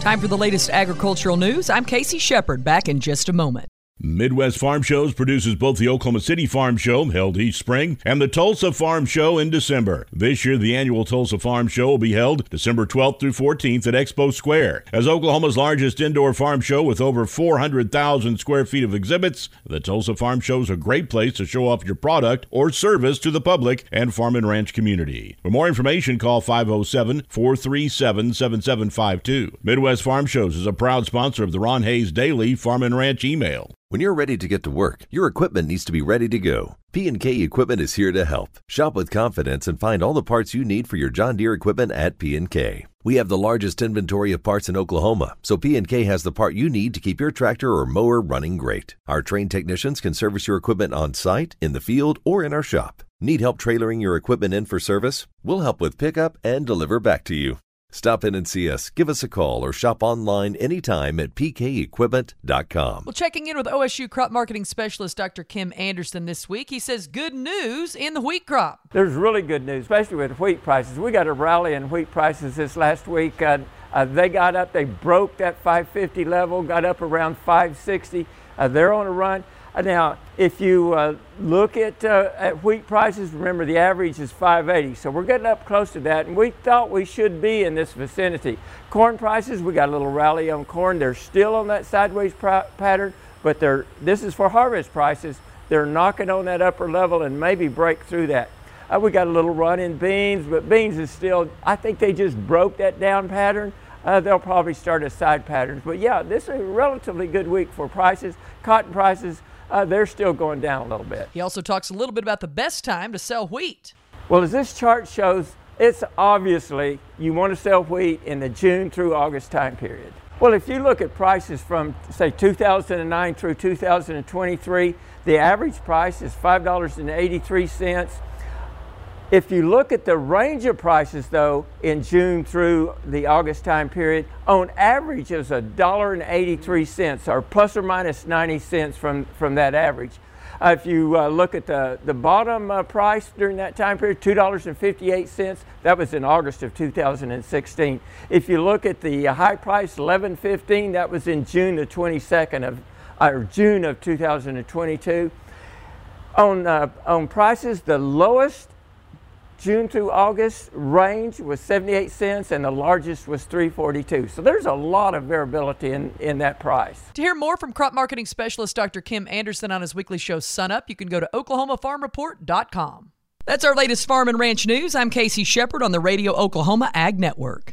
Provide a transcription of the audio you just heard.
Time for the latest agricultural news. I'm Casey Shepard, back in just a moment. Midwest Farm Shows produces both the Oklahoma City Farm Show, held each spring, and the Tulsa Farm Show in December. This year, the annual Tulsa Farm Show will be held December 12th through 14th at Expo Square. As Oklahoma's largest indoor farm show with over 400,000 square feet of exhibits, the Tulsa Farm Show is a great place to show off your product or service to the public and farm and ranch community. For more information, call 507-437-7752. Midwest Farm Shows is a proud sponsor of the Ron Hayes Daily Farm and Ranch email. When you're ready to get to work, your equipment needs to be ready to go. P&K Equipment is here to help. Shop with confidence and find all the parts you need for your John Deere equipment at P&K. We have the largest inventory of parts in Oklahoma, so P&K has the part you need to keep your tractor or mower running great. Our trained technicians can service your equipment on site, in the field, or in our shop. Need help trailering your equipment in for service? We'll help with pickup and deliver back to you. Stop in and see us, give us a call, or shop online anytime at pkequipment.com. Well, checking in with OSU crop marketing specialist Dr. Kim Anderson this week. He says good news in the wheat crop. There's really good news, especially with wheat prices. We got a rally in wheat prices this last week. They got up, they broke that 550 level, got up around 560. They're on a run. Now, if you look at wheat prices, remember the average is 580, so we're getting up close to that, and we thought we should be in this vicinity. Corn prices, we got a little rally on corn. They're still on that sideways pattern, but this is for harvest prices. They're knocking on that upper level and maybe break through that. We got a little run in beans, but beans is still, I think they just broke that down pattern. They'll probably start a side pattern. But yeah, this is a relatively good week for prices. Cotton prices, they're still going down a little bit. He also talks a little bit about the best time to sell wheat. Well, as this chart shows, it's obviously you want to sell wheat in the June through August time period. Well, if you look at prices from, say, 2009 through 2023, the average price is $5.83. If you look at the range of prices, though, in June through the August time period, on average is $1.83, or plus or minus 90 cents from that average. If you look at the bottom price during that time period, $2.58, that was in August of 2016. If you look at the high price, $11.15, that was in June the 22nd or June of 2022. On prices, the lowest June through August range was 78 cents and the largest was $3.42. So there's a lot of variability in that price. To hear more from crop marketing specialist Dr. Kim Anderson on his weekly show Sun Up, you can go to oklahomafarmreport.com. That's our latest farm and ranch news. I'm Casey Shepard on the Radio Oklahoma Ag Network.